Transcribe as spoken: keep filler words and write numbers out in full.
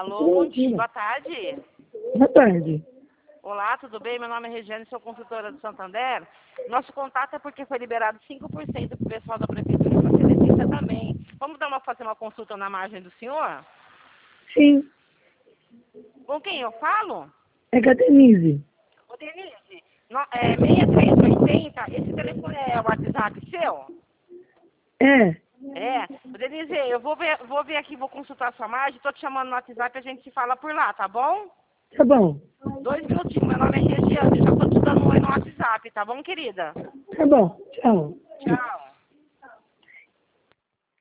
Alô, bom dia, boa tarde. Boa tarde. Olá, tudo bem? Meu nome é Regiane, sou consultora do Santander. Nosso contato é porque foi liberado cinco por cento para o pessoal da prefeitura e para a Telecência também. Vamos dar uma, fazer uma consulta na margem do senhor? Sim, Com quem eu falo? é com a Denise. Ô, Denise, no, é, seis três oito zero, esse telefone é o WhatsApp seu? É, É. Ô, Denise, eu vou ver, vou ver aqui, vou consultar a sua margem, estou te chamando no WhatsApp, a gente se fala por lá, tá bom? tá bom. Dois minutinhos, meu nome é Regiane, já estou te dando um oi no WhatsApp, tá bom, querida? Tá bom, tchau. Tchau.